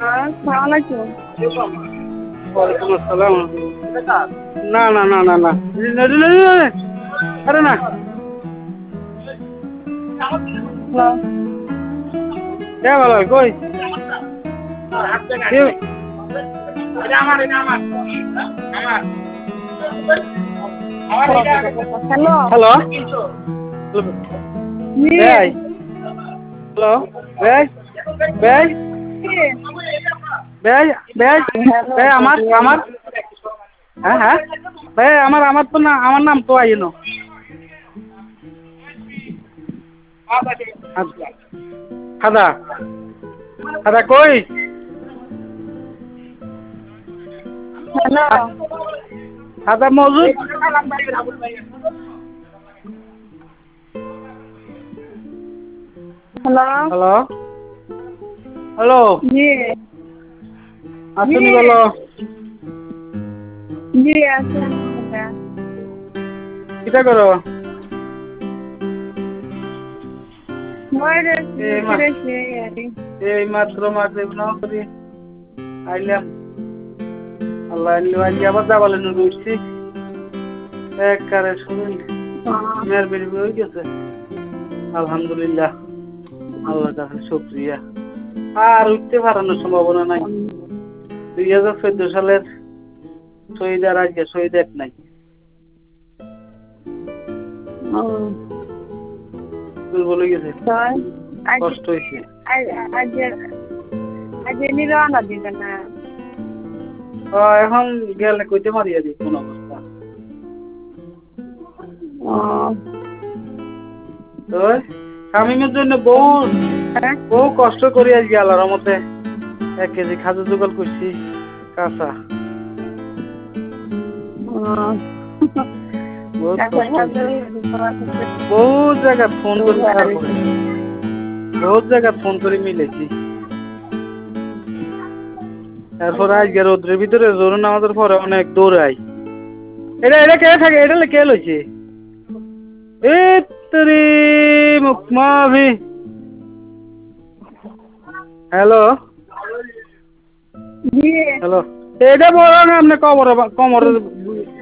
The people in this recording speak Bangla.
আসসালামু আলাইকুম। ওয়ালাইকুম আসসালাম। না না না না না, আরে না। হ্যালো। কে ভালো কই? হ্যালো। হ্যালো, জি। ভাই। হ্যালো, ভাই। ভাই, ভাই, ভাই, হ্যালো ভাই, আমার বলেন। আমার হ্যাঁ হ্যাঁ, ভাই, আমার তো না, আমার নাম তো আইনো। খাদা, খাদা কই? হ্যালো। খাদা মজুদ। হ্যালো। হ্যালো, হ্যালো, জি। জি। আসুনি বলো। জি আছে আলহামদুলিল্লাহ। কিটা করো? বাইরে এই মা, ফিরেছি আরে। এই মাত্র মাগরিব নামাজ পড়ি আইলাম। আল্লাহ আল্লাহ আবার যাবালে নুরু উঠছি। একবারে শরীর মেয়ের বেরি হয়ে গেছে। আলহামদুলিল্লাহ, আল্লাহর কাছে শুকরিয়া। আর উঠতে পারানোর সম্ভাবনা নাই। 2014 সালের শহীদ আর আজকে শহীদ এক নাই। দুর্বল হয়ে গেছে, আজ কষ্ট হয়েছে। আজ আজ আজ রওনা দিবেন না। এখন গেলে কইতে মারিয়া দিই কোন অবস্থা। তো শামিমের জন্য বহু কষ্ট করি আজকে আল্লাহর রহমতে 1 কেজি খাজুর জোগাড় করছি কাঁচা। বহুত কষ্ট হয়েছে। বহুত জায়গা ফোন করি, তারপরে বহুত জায়গা ফোন করে মিলেছি। তারপর আজকে রোদ্রের ভিতরে জোর নামাজের পরে অনেক দৌড়াই। এটা এটা কে থাকে? এটা কে লইছে? এ তোরে মুকমাভি। হ্যালো, জি। হ্যালো। এটা বড় না আপনি কমরে কমরে